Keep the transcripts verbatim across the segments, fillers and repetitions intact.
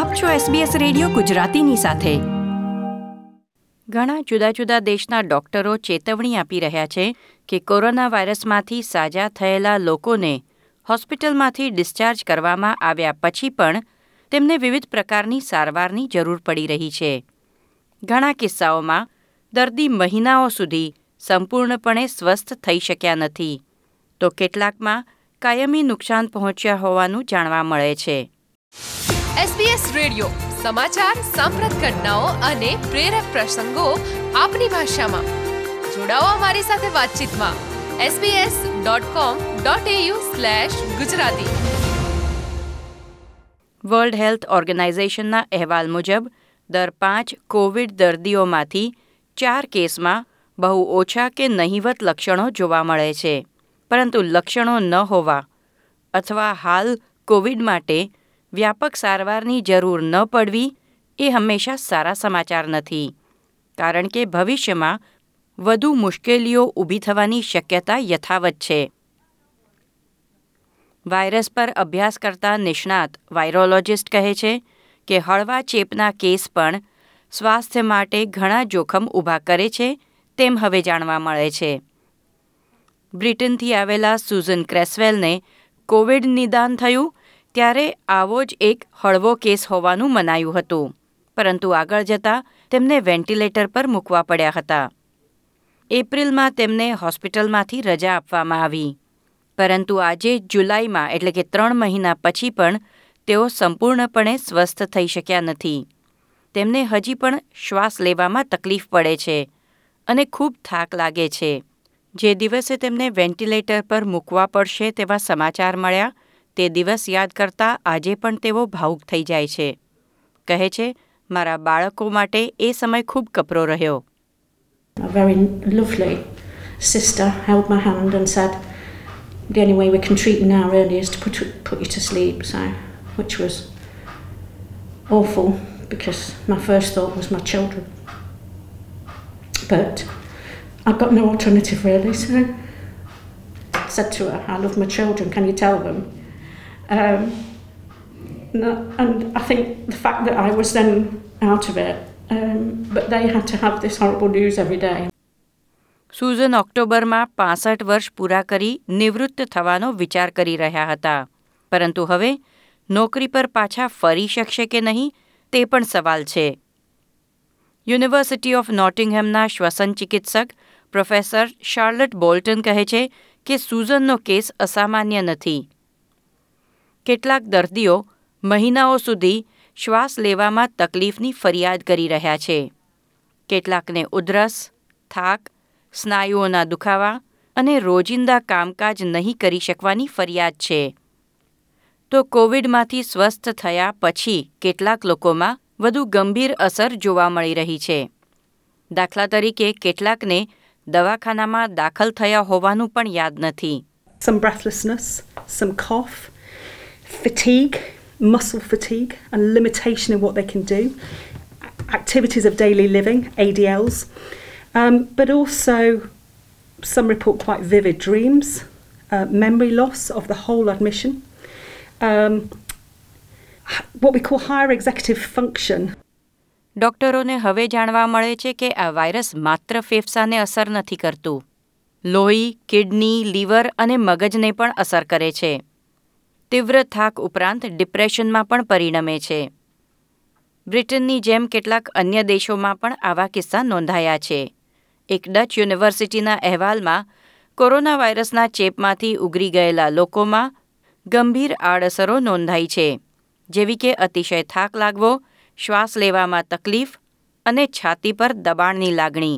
આપ છો SBS radio ગુજરાતીની સાથે. ઘણા જુદા જુદા દેશના ડોક્ટરો ચેતવણી આપી રહ્યા છે કે કોરોના વાયરસમાંથી સાજા થયેલા લોકોને હોસ્પિટલમાંથી ડિસ્ચાર્જ કરવામાં આવ્યા પછી પણ તેમને વિવિધ પ્રકારની સારવારની જરૂર પડી રહી છે. ઘણા કિસ્સાઓમાં દર્દી મહિનાઓ સુધી સંપૂર્ણપણે સ્વસ્થ થઈ શક્યા નથી, તો કેટલાકમાં કાયમી નુકસાન પહોંચ્યા હોવાનું જાણવા મળે છે. એસબીએસ રેડિયો સમાચાર, સાંપ્રત ઘટનાઓ અને પ્રેરક પ્રસંગો આપની ભાષામાં. જોડાઓ અમારી સાથે વાતચીતમાં SBS dot com dot AU slash Gujarati. World health ઓર્ગેનાઇઝેશનના અહેવાલ મુજબ દર પાંચ કોવિડ દર્દીઓમાંથી ચાર કેસમાં બહુ ઓછા કે નહિવત લક્ષણો જોવા મળે છે. પરંતુ લક્ષણો ન હોવા અથવા હાલ કોવિડ માટે વ્યાપક સારવારની જરૂર ન પડવી એ હંમેશા સારા સમાચાર નથી, કારણ કે ભવિષ્યમાં વધુ મુશ્કેલીઓ ઊભી થવાની શક્યતા યથાવત છે. વાયરસ પર અભ્યાસ કરતા નિષ્ણાત વાયરોલોજિસ્ટ કહે છે કે હળવા ચેપના કેસ પણ સ્વાસ્થ્ય માટે ઘણા જોખમ ઊભા કરે છે તેમ હવે જાણવા મળે છે. બ્રિટનથી આવેલા સુઝન ક્રેસવેલને કોવિડ નિદાન થયું ત્યારે આવો જ એક હળવો કેસ હોવાનું મનાયું હતું, પરંતુ આગળ જતાં તેમને વેન્ટિલેટર પર મૂકવા પડ્યા હતા. એપ્રિલમાં તેમને હોસ્પિટલમાંથી રજા આપવામાં આવી, પરંતુ આજે જુલાઈમાં એટલે કે ત્રણ મહિના પછી પણ તેઓ સંપૂર્ણપણે સ્વસ્થ થઈ શક્યા નથી. તેમને હજી પણ શ્વાસ લેવામાં તકલીફ પડે છે અને ખૂબ થાક લાગે છે. જે દિવસે તેમને વેન્ટિલેટર પર મૂકવા પડશે તેવા સમાચાર મળ્યા તે દિવસ યાદ કરતા આજે પણ તેઓ ભાવુક થઈ જાય છે. કહે છે, મારા બાળકો માટે એ સમય ખૂબ કપરો રહ્યો. A very lovely sister held my hand and said, the only way we can treat you now really is to put, put you to sleep, so, which was awful because my first thought was my children. But I've got no alternative really, so I said to her, I love my children, can you tell them? Um, no, and I think the fact that I was then out of it, um, but they had to have this horrible news every day. Susan ઓક્ટોબરમાં પાસઠ વર્ષ પૂરા કરી નિવૃત્ત થવાનો વિચાર કરી રહ્યા હતા, પરંતુ હવે નોકરી પર પાછા ફરી શકશે કે નહીં તે પણ સવાલ છે. યુનિવર્સિટી ઓફ નોટિંગહેમના શ્વસન ચિકિત્સક પ્રોફેસર શાર્લટ બોલ્ટન કહે છે કે સુઝનનો કેસ અસામાન્ય નથી. કેટલાક દર્દીઓ મહિનાઓ સુધી શ્વાસ લેવામાં તકલીફની ફરિયાદ કરી રહ્યા છે. કેટલાકને ઉધરસ, થાક, સ્નાયુઓના દુખાવા અને રોજિંદા કામકાજ નહીં કરી શકવાની ફરિયાદ છે. તો કોવિડમાંથી સ્વસ્થ થયા પછી કેટલાક લોકોમાં વધુ ગંભીર અસર જોવા મળી રહી છે. દાખલા તરીકે કેટલાકને દવાખાનામાં દાખલ થયા હોવાનું પણ યાદ નથી. Some breathlessness, some cough, fatigue, muscle fatigue and limitation in what they can do, activities of daily living, A D Ls, um, but also some report quite vivid dreams, uh, memory loss of the whole admission, um, what we call higher executive function. ડોક્ટરોને હવે જાણવા મળે છે કે આ virus માત્ર ફેફસાને અસર નથી કરતું, લોહી, કિડની, લીવર અને મગજને પણ અસર કરે છે. તીવ્ર થાક ઉપરાંત ડિપ્રેશનમાં પણ પરિણમે છે. બ્રિટનની જેમ કેટલાક અન્ય દેશોમાં પણ આવા કિસ્સા નોંધાયા છે. એક ડચ યુનિવર્સિટીના અહેવાલમાં કોરોના વાયરસના ચેપમાંથી ઉગરી ગયેલા લોકોમાં ગંભીર આડઅસરો નોંધાઈ છે, જેવી કે અતિશય થાક લાગવો, શ્વાસ લેવામાં તકલીફ અને છાતી પર દબાણની લાગણી.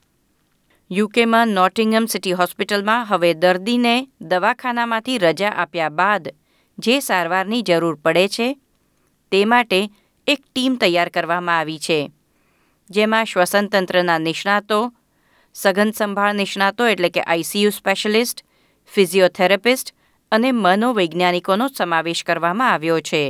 યુકેમાં નોટિંગહમ સિટી હોસ્પિટલમાં હવે દર્દીને દવાખાનામાંથી રજા આપ્યા બાદ જે સારવારની જરૂર પડે છે તે માટે એક ટીમ તૈયાર કરવામાં આવી છે, જેમાં શ્વસન તંત્રના નિષ્ણાતો, સઘન સંભાળ નિષ્ણાતો એટલે કે આઈસીયુ સ્પેશિયલિસ્ટ, ફિઝિયોથેરાપિસ્ટ અને મનોવૈજ્ઞાનિકોનો સમાવેશ કરવામાં આવ્યો છે.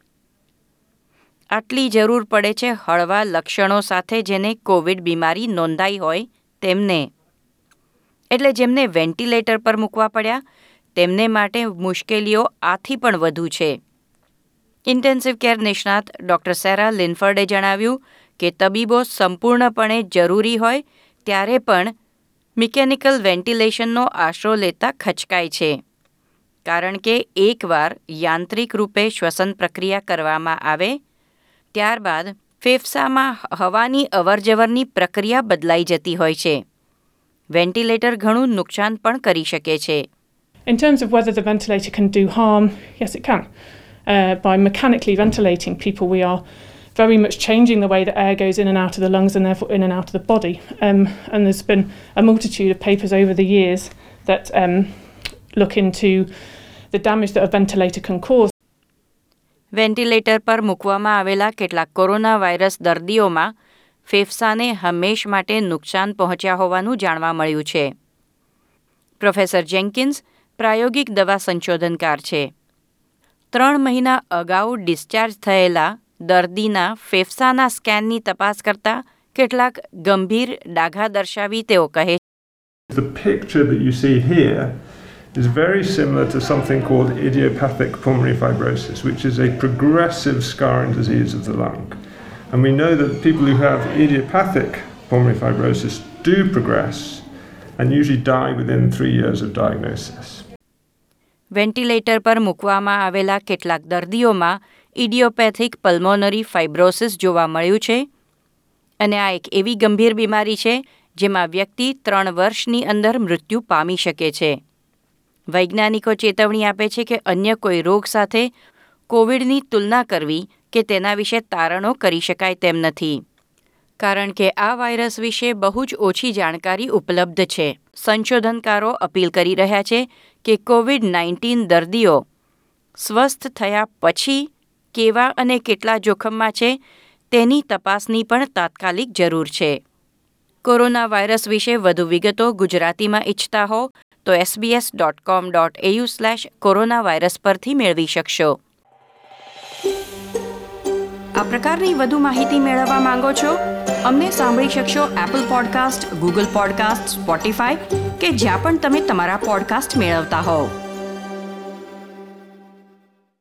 આટલી જરૂર પડે છે હળવા લક્ષણો સાથે જેને કોવિડ બીમારી નોંધાઈ હોય તેમને, એટલે જેમને વેન્ટિલેટર પર મૂકવા પડ્યા તેમને માટે મુશ્કેલીઓ આથી પણ વધુ છે. ઇન્ટેન્સિવ કેર નિષ્ણાત ડૉક્ટર સેરા લિનફર્ડે જણાવ્યું કે તબીબો સંપૂર્ણપણે જરૂરી હોય ત્યારે પણ મિકેનિકલ વેન્ટિલેશનનો આશરો લેતા ખચકાય છે, કારણ કે એકવાર યાંત્રિક રૂપે શ્વસન પ્રક્રિયા કરવામાં આવે ત્યારબાદ ફેફસામાં હવાની અવરજવરની પ્રક્રિયા બદલાઈ જતી હોય છે. વેન્ટિલેટર ઘણું નુકસાન પણ કરી શકે છે. In terms of whether the ventilator can do harm, yes, it can. Uh, by mechanically ventilating people, we are very much changing the way that air goes in and out of the lungs and therefore in and out of the body. Um, and there's been a multitude of papers over the years that um, look into the damage that a ventilator can cause. Ventilator પર મૂકવામાં આવેલા કેટલાક corona virus દર્દીઓમાં ફેફસાને હંમેશ માટે નુકસાન પહોંચ્યા હોવાનું જાણવા મળ્યું છે. પ્રોફેસર જેન્કિન્સ પ્રાયોગિક દવા સંશોધનકાર છે. ત્રણ મહિના અગાઉ ડિસ્ચાર્જ થયેલા દર્દીના ફેફસાના સ્કેનની તપાસ કરતા કેટલાક ગંભીર ડાઘા દર્શાવી તેઓ કહે છે. The picture that you see here is very similar to something called idiopathic pulmonary fibrosis, which is a progressive scarring disease of the lung. And we know that people who have idiopathic pulmonary fibrosis do progress and usually die within three years of diagnosis. Ventilator પર મૂકવામાં આવેલા કેટલાક દર્દીઓમાં ઇડિયોપેથિક pulmonary fibrosis જોવા મળ્યું છે અને આ એક એવી ગંભીર બીમારી છે જેમાં વ્યક્તિ ત્રણ વર્ષની અંદર મૃત્યુ પામી શકે છે. વૈજ્ઞાનિકો ચેતવણી આપે છે કે અન્ય કોઈ રોગ સાથે કોવિડની તુલના કરવી કે તેના વિશે તારણો કરી શકાય તેમ નથી, કારણ કે આ વાયરસ વિશે બહુ જ ઓછી જાણકારી ઉપલબ્ધ છે. સંશોધનકારો અપીલ કરી રહ્યા છે કે કોવિડ નાઇન્ટીન દર્દીઓ સ્વસ્થ થયા પછી કેવા અને કેટલા જોખમમાં છે તેની તપાસની પણ તાત્કાલિક જરૂર છે. કોરોના વાયરસ વિશે વધુ વિગતો ગુજરાતીમાં ઈચ્છતા હો તો SBS dot com dot AU slash coronavirus પરથી મેળવી શકશો. આ પ્રકારની વધુ માહિતી મેળવવા માંગો છો? અમને સાંભળી શકશો Apple podcast, Google podcast, Spotify કે જ્યાં પણ તમે તમારા પોડકાસ્ટ મેળવતા હોવ.